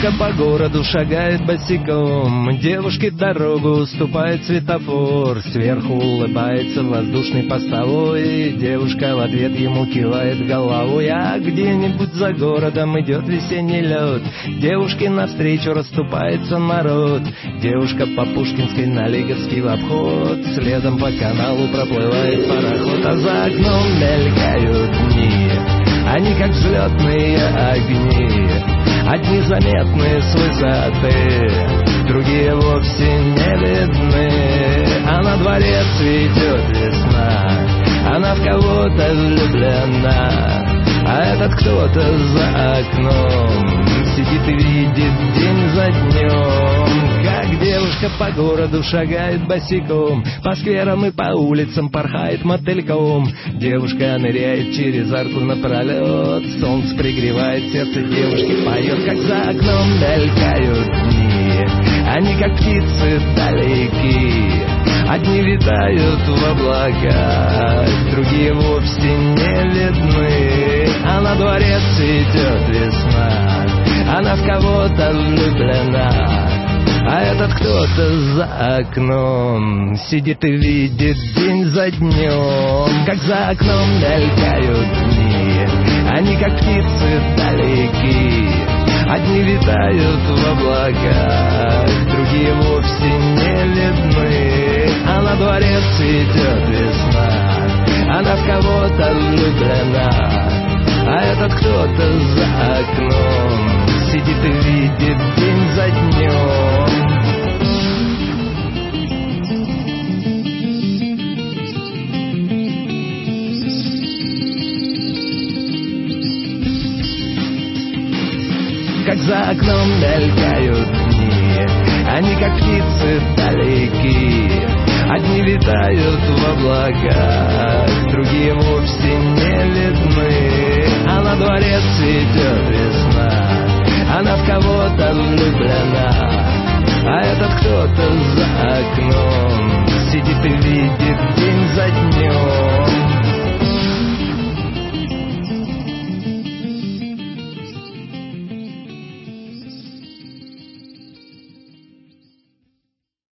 Девушка по городу шагает босиком, девушке дорогу уступает светофор. Сверху улыбается воздушный постовой, девушка в ответ ему кивает головой. А где-нибудь за городом идет весенний лед, девушке навстречу расступается народ. Девушка по Пушкинской на Лиговский в обход, следом по каналу проплывает пароход. А за окном мелькают дни, они как взлетные огни, одни заметны с высоты, другие вовсе не видны. А на дворе цветет весна, она в кого-то влюблена, а этот кто-то за окном сидит и видит день за днем, как девушка по городу шагает босиком, по скверам и по улицам порхает мотыльком. Девушка ныряет через арку напролет, солнце пригревает сердце девушки, поет, как за окном мелькают дни, они как птицы далеки, одни витают в облаках, другие вовсе не видны. А на дворе цветет весна, она в кого-то влюблена, а этот кто-то за окном сидит и видит день за днем, как за окном мелькают дни, они как птицы далеки, одни витают в облаках, другие вовсе не видны. А на дворе цветет весна, она в кого-то влюблена, а этот кто-то за окном сидит и видит день за днем. Как за окном мелькают дни, они как птицы далеки, одни витают в облаках, другие вовсе не видны. А на дворе цветет весна, она в кого-то влюблена, а этот кто-то за окном